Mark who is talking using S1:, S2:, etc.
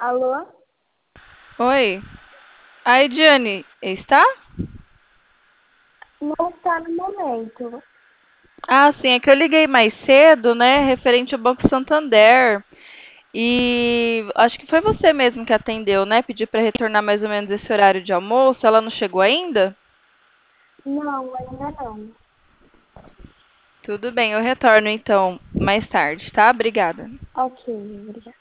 S1: Alô?
S2: Oi. A Ediane está?
S1: Não está no momento.
S2: Ah, sim, é que eu liguei mais cedo, né, referente ao Banco Santander. E acho que foi você mesmo que atendeu, né? Pedi para retornar mais ou menos esse horário de almoço. Ela não chegou ainda?
S1: Não, ainda não.
S2: Tudo bem, eu retorno então mais tarde, tá? Obrigada.
S1: Ok, obrigada.